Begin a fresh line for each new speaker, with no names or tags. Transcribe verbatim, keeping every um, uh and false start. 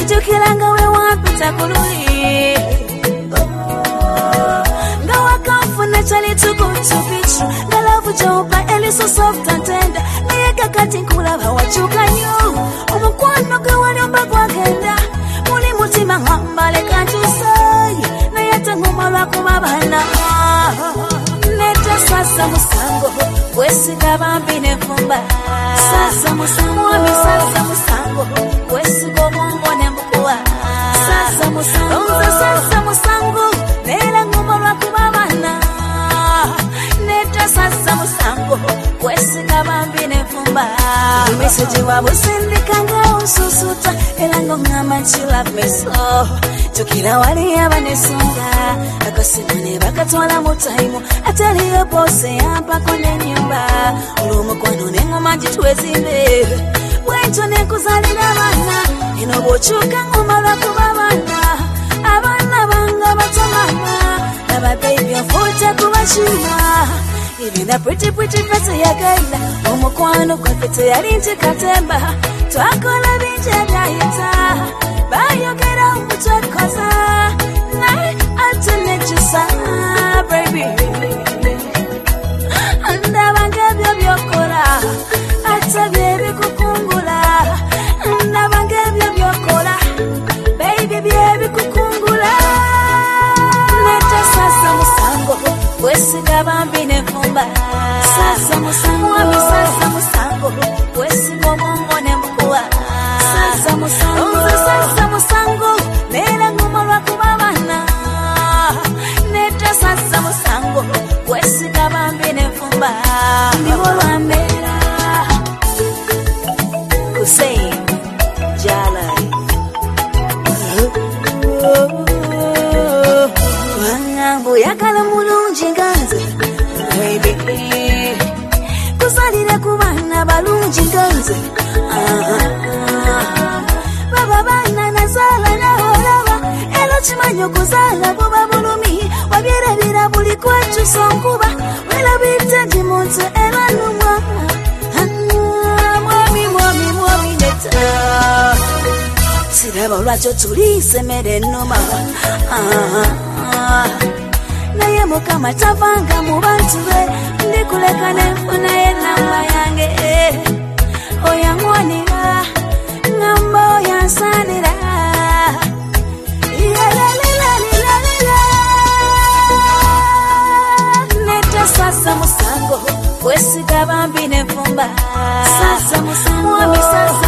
ojukiranga we wampita kululi nga wakanfuna kyali tukutubicu nga lavu gyopa eli so soft and tender naye kakati nkulaba wakyuka nnyo omukwano gwe waliomba gwagenda muli mutima ngamba leka ntusayi naye ate nguma lwakuba bana neta sasa musango wesiga bambi nenfumba sasa musango mwami sasa musango wesiga obwongo nembukuwa sasa musango nze sasa musango neera nguma lwakuba bana neta sasa musango wesiga bambi nenfumba meseji wabusindikanga unsusuta era ng'ongamba nti you love me so tukira wali abanesonga akasimane bakatwala mu taimu ataliyo bose yampako n'ennyumba olw'omukwano n'engoma gitwezimbe bwentyo nekuzalira abaana eno bw'okyuka ngoma lwakuba abaana abaana banga batomama laba baby ofuuta kubakima even the pretty pretty face yagaila omukwano gwaffe teyali nti katemba twakola bingi ebyayita bayogera mutwekoza naye ate nekyusa baby ndabanga ebyo byokola ate byebikukungula ndabanga ebyo byokola baby byebikukungula neta sasa musango wesiga bambi nenfumba sasa musango wami sasa musango wesiga obwongo nembukuwa sasa musango nze sasa musango neera nguma lwakuba bana neta sasa musango wesiga bambi nenfumba ndiwo lwambeera Hussein Jalai wangambo yakala mulungi nganze baby kusalire ku baana balungi nganze baba baana nazala naolaba elo kimanyi okuzaala buba bulumi wabyerebera buli kwakyusa nkuba welabite ndi muntu era nnuma mwami mwami mwami neta siraba olwakyo tuliise emmere ennuma naye mukama tavanga mu bantu be ndikuleka nenfuna enamba yange oyaŋwanira ŋamba oyansaanira neta sasa musango wesiga bambi nenfumba sasa musango mwami sasa